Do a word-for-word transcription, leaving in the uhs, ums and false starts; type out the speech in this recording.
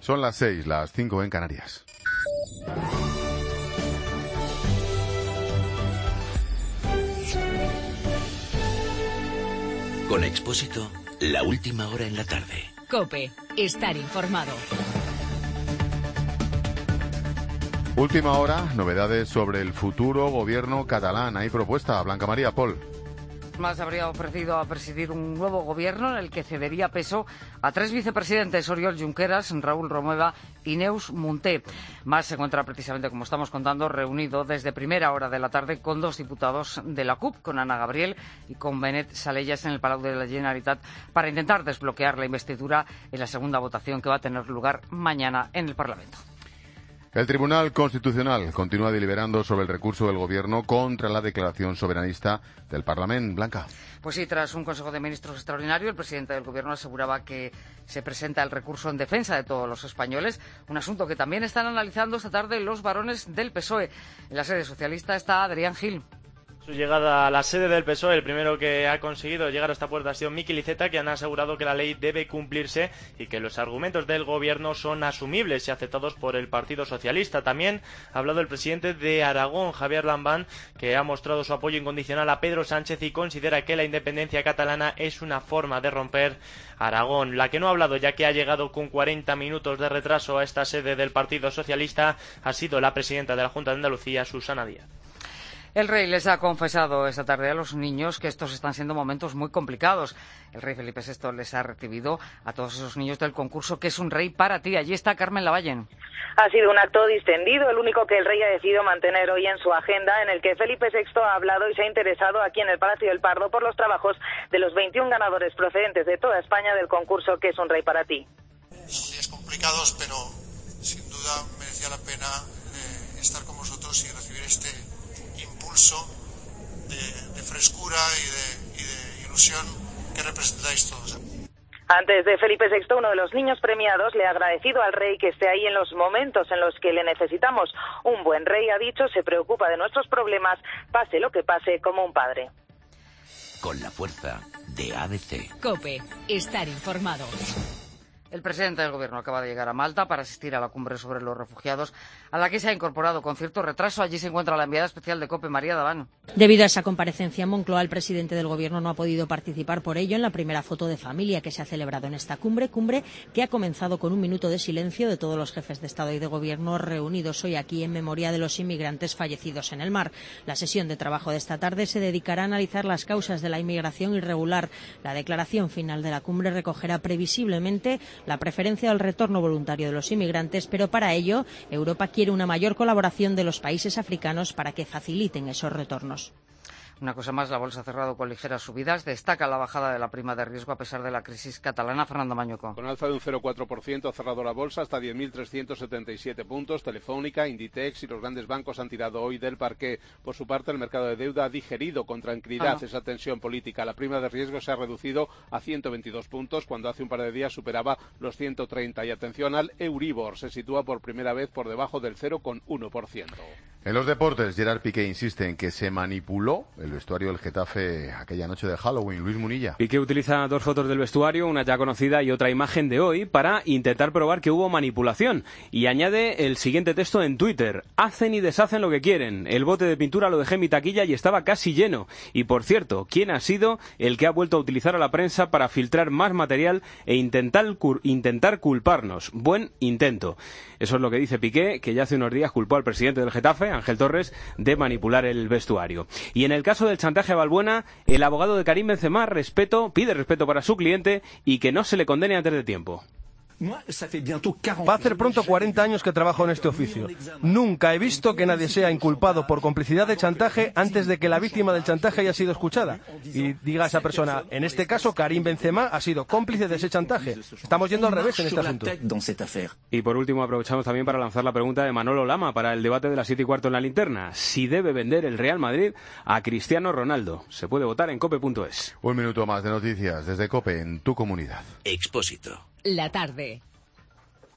Son las seis, las cinco en Canarias. Con Expósito, la última hora en la tarde. COPE, estar informado. Última hora, novedades sobre el futuro gobierno catalán. Hay propuesta, Blanca María, Pol. Más habría ofrecido a presidir un nuevo gobierno en el que cedería peso a tres vicepresidentes, Oriol Junqueras, Raúl Romeva y Neus Munté. Mas se encuentra precisamente, como estamos contando, reunido desde primera hora de la tarde con dos diputados de la C U P, con Ana Gabriel y con Benet Salellas, en el Palau de la Generalitat, para intentar desbloquear la investidura en la segunda votación que va a tener lugar mañana en el Parlamento. El Tribunal Constitucional continúa deliberando sobre el recurso del Gobierno contra la declaración soberanista del Parlamento. Blanca. Pues sí, tras un Consejo de Ministros extraordinario, el presidente del Gobierno aseguraba que se presenta el recurso en defensa de todos los españoles, un asunto que también están analizando esta tarde los varones del P S O E. En la sede socialista está Adrián Gil. Su llegada a la sede del P S O E, el primero que ha conseguido llegar a esta puerta ha sido Miquel Iceta, que han asegurado que la ley debe cumplirse y que los argumentos del gobierno son asumibles y aceptados por el Partido Socialista. También ha hablado el presidente de Aragón, Javier Lambán, que ha mostrado su apoyo incondicional a Pedro Sánchez y considera que la independencia catalana es una forma de romper Aragón. La que no ha hablado, ya que ha llegado con cuarenta minutos de retraso a esta sede del Partido Socialista, ha sido la presidenta de la Junta de Andalucía, Susana Díaz. El rey les ha confesado esta tarde a los niños que estos están siendo momentos muy complicados. El rey Felipe sexto les ha recibido a todos esos niños del concurso ¿Qué es un rey para ti? Allí está Carmen Lavallen. Ha sido un acto distendido, el único que el rey ha decidido mantener hoy en su agenda, en el que Felipe sexto ha hablado y se ha interesado aquí en el Palacio del Pardo por los trabajos de los veintiún ganadores procedentes de toda España del concurso ¿Qué es un rey para ti? Son días complicados, pero sin duda merecía la pena eh, estar con vosotros y recibir este impulso de, de frescura y de, y de ilusión que representáis todos. Antes de Felipe sexto, uno de los niños premiados le ha agradecido al rey que esté ahí en los momentos en los que le necesitamos. Un buen rey, ha dicho, se preocupa de nuestros problemas, pase lo que pase, como un padre. Con la fuerza de A B C. COPE, estar informado. El presidente del Gobierno acaba de llegar a Malta para asistir a la cumbre sobre los refugiados, a la que se ha incorporado con cierto retraso. Allí se encuentra la enviada especial de COPE, María Daván. Debido a esa comparecencia en Moncloa, el presidente del Gobierno no ha podido participar por ello en la primera foto de familia que se ha celebrado en esta cumbre, cumbre que ha comenzado con un minuto de silencio de todos los jefes de Estado y de Gobierno reunidos hoy aquí en memoria de los inmigrantes fallecidos en el mar. La sesión de trabajo de esta tarde se dedicará a analizar las causas de la inmigración irregular. La declaración final de la cumbre recogerá previsiblemente la preferencia al retorno voluntario de los inmigrantes, pero para ello Europa quiere una mayor colaboración de los países africanos para que faciliten esos retornos. Una cosa más, la bolsa ha cerrado con ligeras subidas. Destaca la bajada de la prima de riesgo a pesar de la crisis catalana. Fernando Mañuco. Con alza de un cero coma cuatro por ciento ha cerrado la bolsa hasta diez mil trescientos setenta y siete puntos. Telefónica, Inditex y los grandes bancos han tirado hoy del parqué. Por su parte, el mercado de deuda ha digerido con tranquilidad ah. esa tensión política. La prima de riesgo se ha reducido a ciento veintidós puntos, cuando hace un par de días superaba los ciento treinta. Y atención al Euribor, se sitúa por primera vez por debajo del cero coma uno por ciento. En los deportes, Gerard Piqué insiste en que se manipuló el vestuario del Getafe aquella noche de Halloween. Luis Munilla. Piqué utiliza dos fotos del vestuario, una ya conocida y otra imagen de hoy, para intentar probar que hubo manipulación. Y añade el siguiente texto en Twitter: hacen y deshacen lo que quieren. El bote de pintura lo dejé en mi taquilla y estaba casi lleno. Y por cierto, ¿quién ha sido el que ha vuelto a utilizar a la prensa para filtrar más material e intentar, intentar culparnos? Buen intento. Eso es lo que dice Piqué, que ya hace unos días culpó al presidente del Getafe, Ángel Torres, de manipular el vestuario. Y en el caso del chantaje a Balbuena, el abogado de Karim Benzema respeto, pide respeto para su cliente y que no se le condene antes de tiempo. Va a hacer pronto cuarenta años que trabajo en este oficio. Nunca he visto que nadie sea inculpado por complicidad de chantaje antes de que la víctima del chantaje haya sido escuchada. Y diga a esa persona, en este caso Karim Benzema ha sido cómplice de ese chantaje. Estamos yendo al revés en este asunto. Y por último aprovechamos también para lanzar la pregunta de Manolo Lama para el debate de las siete y cuarto en la linterna. Si debe vender el Real Madrid a Cristiano Ronaldo. Se puede votar en cope punto es. Un minuto más de noticias desde COPE en tu comunidad. Expósito. La tarde.